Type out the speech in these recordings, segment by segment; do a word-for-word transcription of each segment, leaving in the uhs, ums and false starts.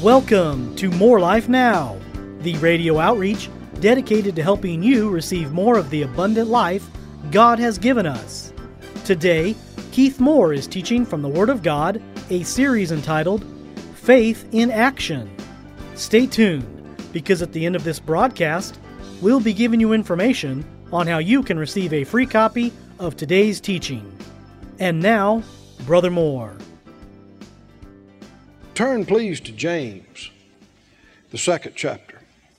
Welcome to More Life Now, the radio outreach dedicated to helping you receive more of the abundant life God has given us. Today, Keith Moore is teaching from the Word of God, a series entitled Faith in Action. Stay tuned, because at the end of this broadcast, we'll be giving you information on how you can receive a free copy of today's teaching. And now, Brother Moore. Turn please to James, the second chapter.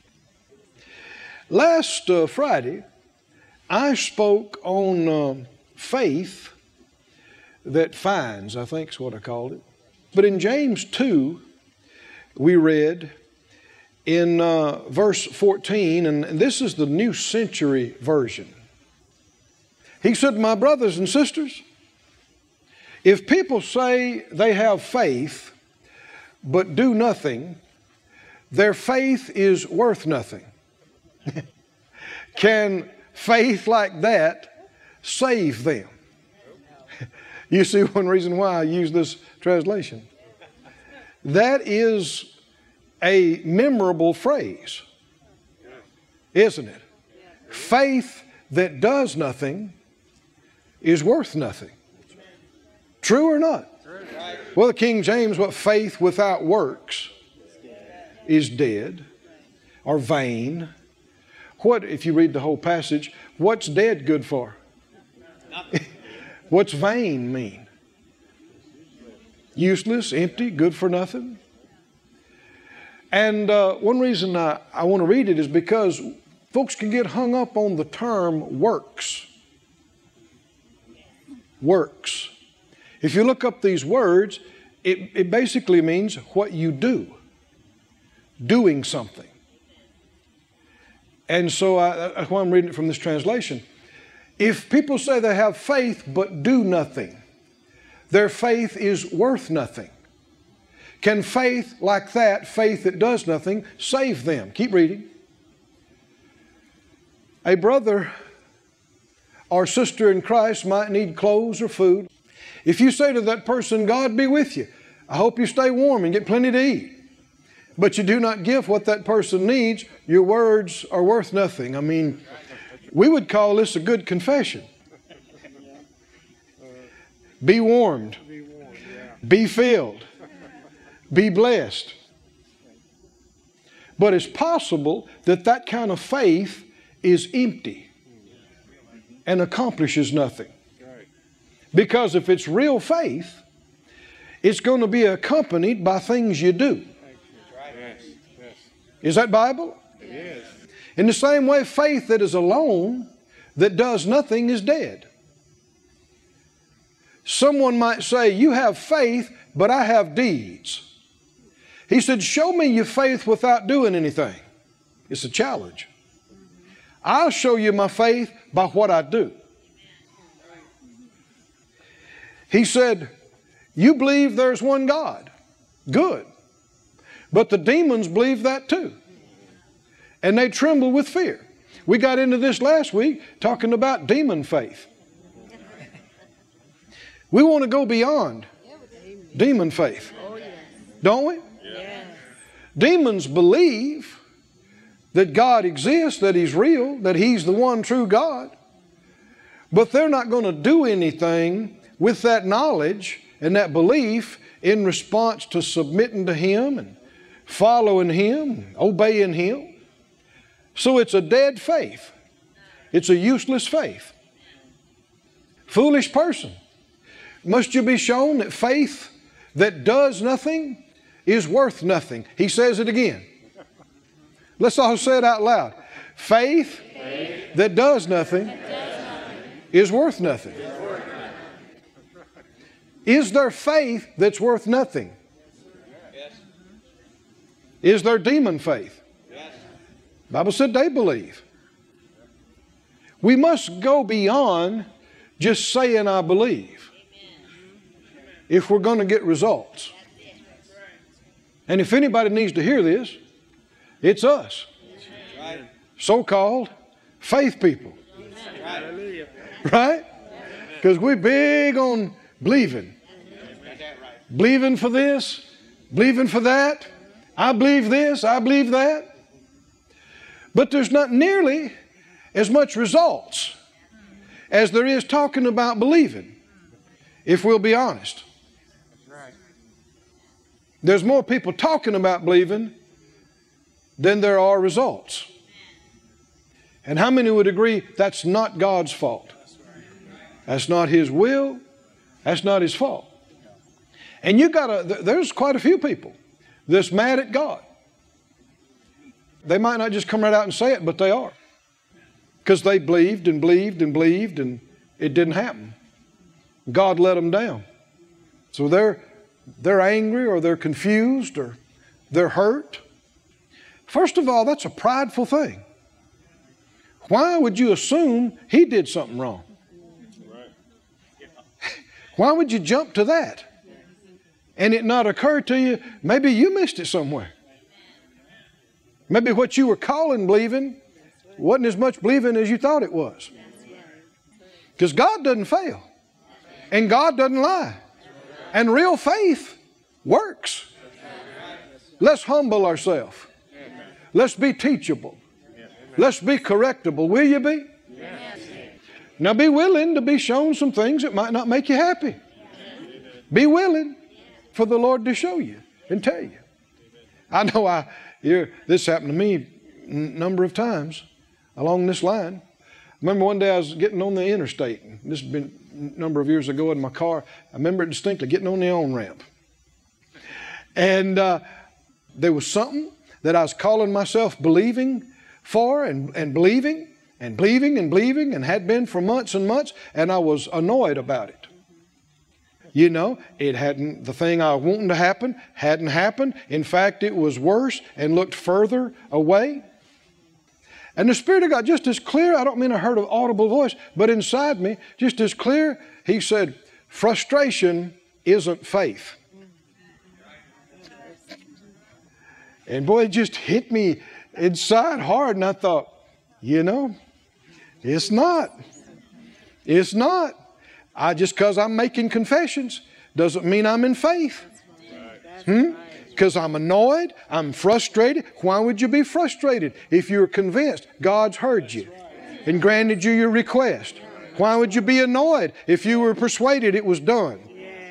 Last uh, Friday, I spoke on uh, faith that finds, I think is what I called it. But in James two, we read in uh, verse fourteen, and this is the New Century Version. He said, "My brothers and sisters, if people say they have faith but do nothing, their faith is worth nothing." Can faith like that save them? You see one reason why I use this translation. That is a memorable phrase, isn't it? Faith that does nothing is worth nothing. True or not? Well, the King James, what faith without works is dead or vain. What, if you read the whole passage, what's dead good for? What's vain mean? Useless, empty, good for nothing. And uh, one reason I, I want to read it is because folks can get hung up on the term works. Works. If you look up these words, it, it basically means what you do. Doing something. And so I, that's why I'm reading it from this translation. If people say they have faith but do nothing, their faith is worth nothing. Can faith like that, faith that does nothing, save them? Keep reading. A brother or sister in Christ might need clothes or food. If you say to that person, "God be with you, I hope you stay warm and get plenty to eat," but you do not give what that person needs, your words are worth nothing. I mean, we would call this a good confession. Be warmed. Be filled. Be blessed. But it's possible that that kind of faith is empty and accomplishes nothing. Because if it's real faith, it's going to be accompanied by things you do. Is that Bible? Yes. In the same way, faith that is alone, that does nothing, is dead. Someone might say, "You have faith, but I have deeds." He said, "Show me your faith without doing anything." It's a challenge. I'll show you my faith by what I do. He said, "You believe there's one God." Good. But the demons believe that too. And they tremble with fear. We got into this last week talking about demon faith. We want to go beyond demon faith. Don't we? Demons believe that God exists, that He's real, that He's the one true God. But they're not going to do anything with that knowledge and that belief in response to submitting to Him and following Him, obeying Him. So it's a dead faith. It's a useless faith. Foolish person. Must you be shown that faith that does nothing is worth nothing? He says it again. Let's all say it out loud. Faith, faith that does nothing, that does nothing is worth nothing. Is, worth nothing. Is there faith that's worth nothing? Yes. Is there demon faith? Yes. The Bible said they believe. We must go beyond just saying I believe if we're going to get results. And if anybody needs to hear this, it's us. So-called faith people. Right? Because we're big on believing. Believing for this, believing for that. I believe this, I believe that. But there's not nearly as much results as there is talking about believing, if we'll be honest. There's more people talking about believing than there are results. And how many would agree that's not God's fault? That's not His will. That's not His fault. And you gotta, there's quite a few people that's mad at God. They might not just come right out and say it, but they are. Because they believed and believed and believed and it didn't happen. God let them down. So they're, they're angry or they're confused or they're hurt. First of all, that's a prideful thing. Why would you assume he did something wrong? Why would you jump to that? And it not occur to you, maybe you missed it somewhere. Maybe what you were calling believing wasn't as much believing as you thought it was. Because God doesn't fail. And God doesn't lie. And real faith works. Let's humble ourselves. Let's be teachable. Let's be correctable. Will you be? Now be willing to be shown some things that might not make you happy. Be willing for the Lord to show you and tell you. I know I, here, this happened to me a number of times along this line. I remember one day I was getting on the interstate. This has been a number of years ago in my car. I remember it distinctly, getting on the on-ramp. And uh, there was something that I was calling myself believing for and, and believing and believing and believing and had been for months and months, and I was annoyed about it. You know, it hadn't, the thing I was wanting to happen hadn't happened. In fact, it was worse and looked further away. And the Spirit of God, just as clear, I don't mean I heard an audible voice, but inside me, just as clear, He said, frustration isn't faith. And boy, it just hit me inside hard, and I thought, you know, it's not. It's not. I just because I'm making confessions doesn't mean I'm in faith. Hmm? Because I'm annoyed, I'm frustrated. Why would you be frustrated if you're convinced God's heard you and granted you your request? Why would you be annoyed if you were persuaded it was done?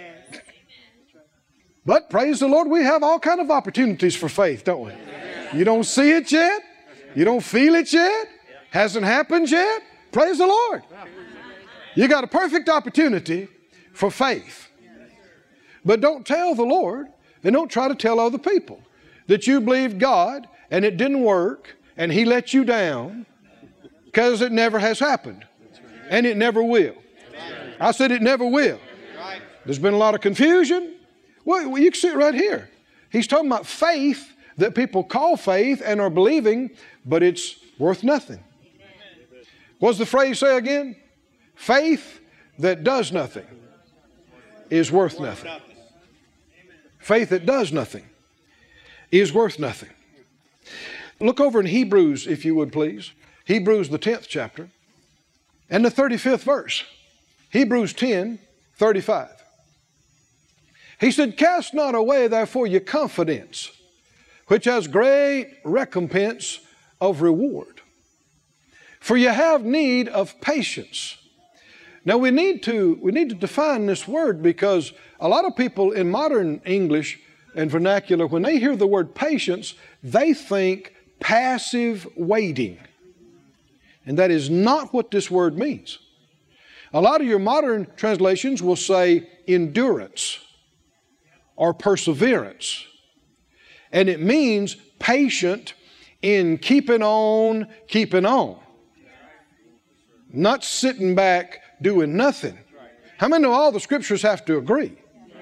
But praise the Lord, we have all kind of opportunities for faith, don't we? You don't see it yet? You don't feel it yet? Hasn't happened yet? Praise the Lord. You got a perfect opportunity for faith. But don't tell the Lord and don't try to tell other people that you believed God and it didn't work and He let you down, because it never has happened and it never will. I said it never will. There's been a lot of confusion. Well, you can see it right here. He's talking about faith that people call faith and are believing, but it's worth nothing. What does the phrase say again? Faith that does nothing is worth nothing. Faith that does nothing is worth nothing. Look over in Hebrews, if you would please. Hebrews, the tenth chapter, and the thirty-fifth verse. Hebrews ten, thirty-five. He said, cast not away therefore your confidence, which has great recompense of reward. For you have need of patience. Now we need to, we need to define this word, because a lot of people in modern English and vernacular, when they hear the word patience, they think passive waiting. And that is not what this word means. A lot of your modern translations will say endurance or perseverance. And it means patient in keeping on, keeping on. Not sitting back doing nothing. How many know all the scriptures have to agree?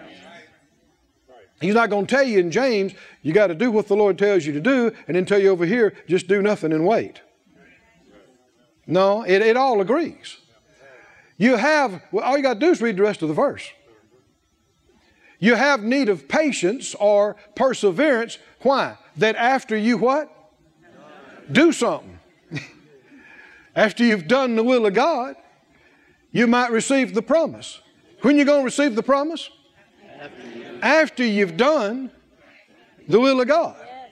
He's not going to tell you in James, you got to do what the Lord tells you to do, and then tell you over here, just do nothing and wait. No, it, it all agrees. You have, well, all you got to do is read the rest of the verse. You have need of patience or perseverance. Why? That after you what? Do something. After you've done the will of God, you might receive the promise. When are you going to receive the promise? After you've done the will of God.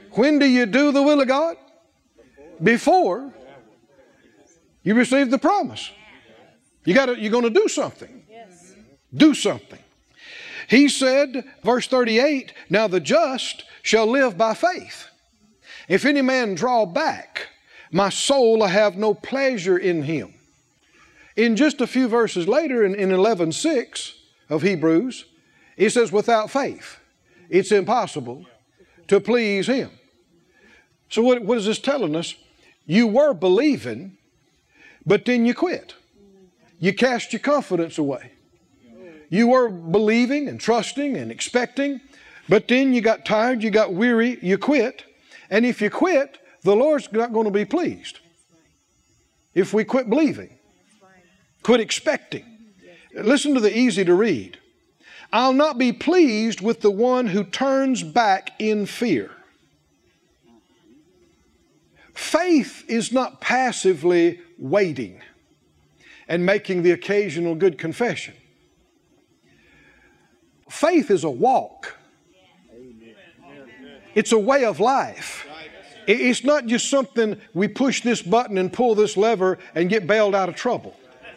When do you do the will of God? Before you receive the promise. You got to, you're going to do something. Do something. He said, verse thirty-eight, now the just shall live by faith. If any man draw back, my soul, I have no pleasure in him. In just a few verses later, in, in eleven six of Hebrews, it says, without faith, it's impossible to please him. So what, what is this telling us? You were believing, but then you quit. You cast your confidence away. You were believing and trusting and expecting, but then you got tired, you got weary, you quit. And if you quit, the Lord's not going to be pleased. If we quit believing, quit expecting. Listen to the easy to read. I'll not be pleased with the one who turns back in fear. Faith is not passively waiting and making the occasional good confession. Faith is a walk. It's a way of life. It's not just something we push this button and pull this lever and get bailed out of trouble.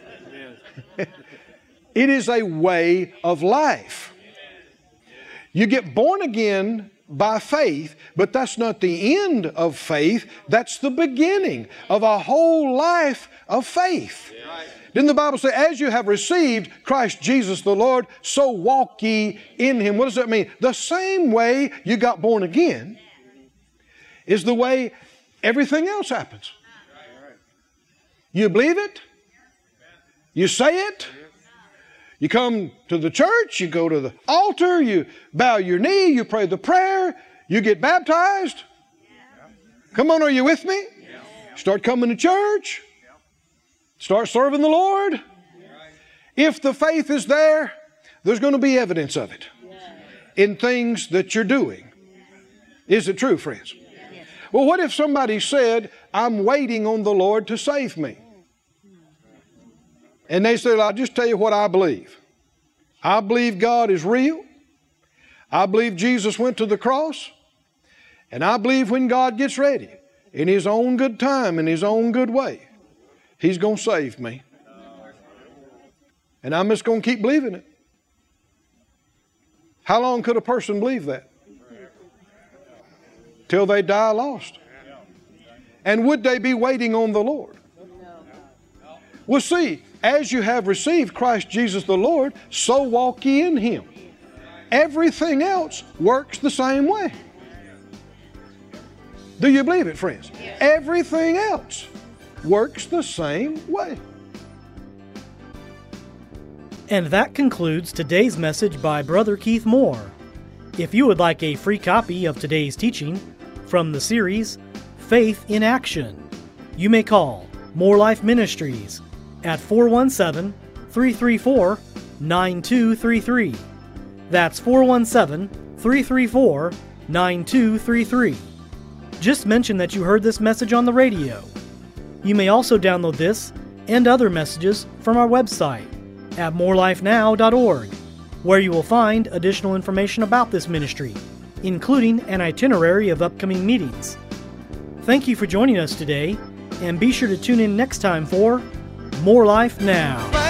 It is a way of life. You get born again by faith, but that's not the end of faith. That's the beginning of a whole life of faith. Didn't the Bible say, as you have received Christ Jesus the Lord, so walk ye in Him? What does that mean? The same way you got born again is the way everything else happens. You believe it. You say it. You come to the church. You go to the altar. You bow your knee. You pray the prayer. You get baptized. Come on, are you with me? Start coming to church. Start serving the Lord. If the faith is there, there's going to be evidence of it in things that you're doing. Is it true, friends? Well, what if somebody said, I'm waiting on the Lord to save me? And they said, I'll just tell you what I believe. I believe God is real. I believe Jesus went to the cross. And I believe when God gets ready, in His own good time, in His own good way, He's going to save me. And I'm just going to keep believing it. How long could a person believe that? Till they die lost. And would they be waiting on the Lord? Well, see, as you have received Christ Jesus the Lord, so walk ye in Him. Everything else works the same way. Do you believe it, friends? Everything else works the same way. And that concludes today's message by Brother Keith Moore. If you would like a free copy of today's teaching from the series Faith in Action, you may call More Life Ministries at four one seven, three three four, nine two three three. That's four one seven, three three four, nine two three three. Just mention that you heard this message on the radio. You may also download this and other messages from our website at more life now dot org, where you will find additional information about this ministry, including an itinerary of upcoming meetings. Thank you for joining us today, and be sure to tune in next time for More Life Now.